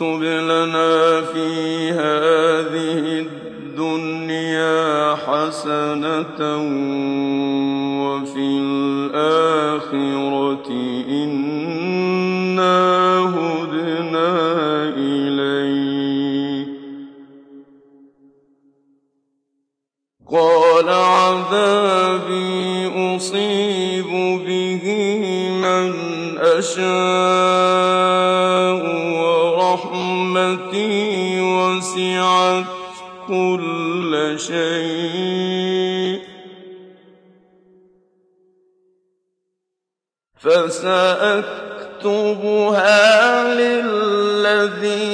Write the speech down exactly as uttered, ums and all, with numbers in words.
اكتب لنا في هذه الدنيا حسنة وفي الآخرة إنا هدنا إليك. قال عذابي أصيب به من أشاء ورحمتي وسعت كل شيء فسأكتبها للذين